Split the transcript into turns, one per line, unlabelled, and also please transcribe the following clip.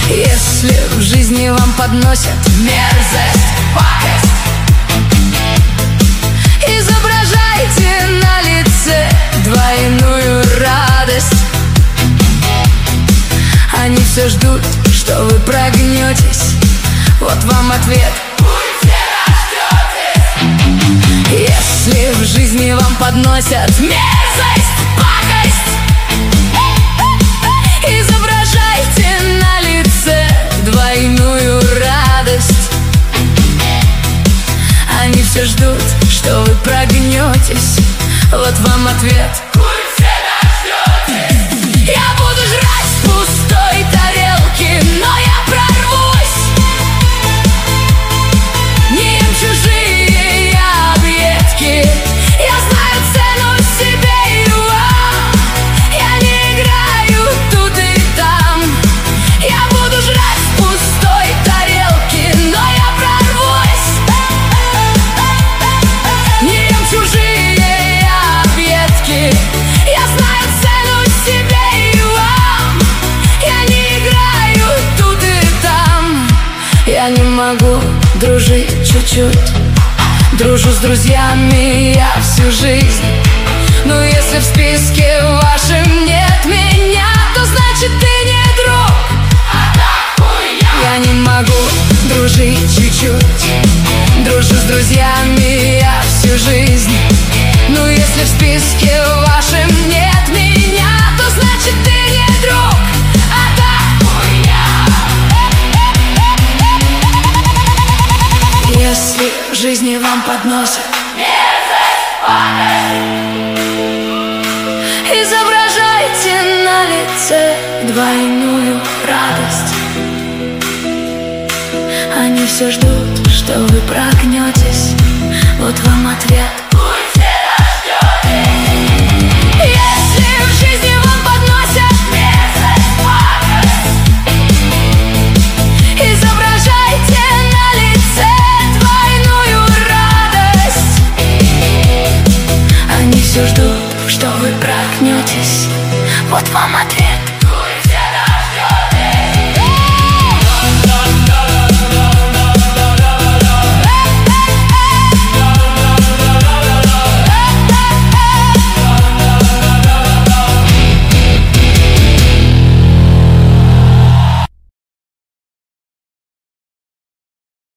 Если в жизни вам подносят мерзость, пакость, изображайте на лице двойную радость. Они все ждут, что вы прогнетесь. Вот вам ответ: будьте рождётесь. Если в жизни вам подносят мерзость, пакость, изображайте на лице двойную радость. Они все ждут, что вы прогнетесь. Вот вам ответ: будьте рождётесь. Я буду жрать с пустой тарелки, но я прорвусь. Не ем чужие я объедки. Я знаю цену себе и вам. Я не играю тут и там. Я буду жрать с пустой тарелки, но я прорвусь. Не ем чужие я объедки. Я знаю цену себе и вам. Я не играю тут и там. Я не могу дружить чуть-чуть. Дружу с друзьями я всю жизнь. Но если в списке вашем нет меня, то значит ты не друг, а так хуйня. Я не могу дружить чуть-чуть. Дружу с друзьями я всю жизнь. Но если в списке вашем нет меня, то значит ты не друг, а так хуйня. Если в жизни вам подносят мерзость, пакость, изображайте на лице двойную радость. Они все ждут, что вы прогнетесь. Вот вам ответ: будьте рождётесь. Если в жизни вам подносят мерзость, пакость, изображайте на лице двойную радость. Они все ждут, что вы прогнетесь. Вот вам ответ.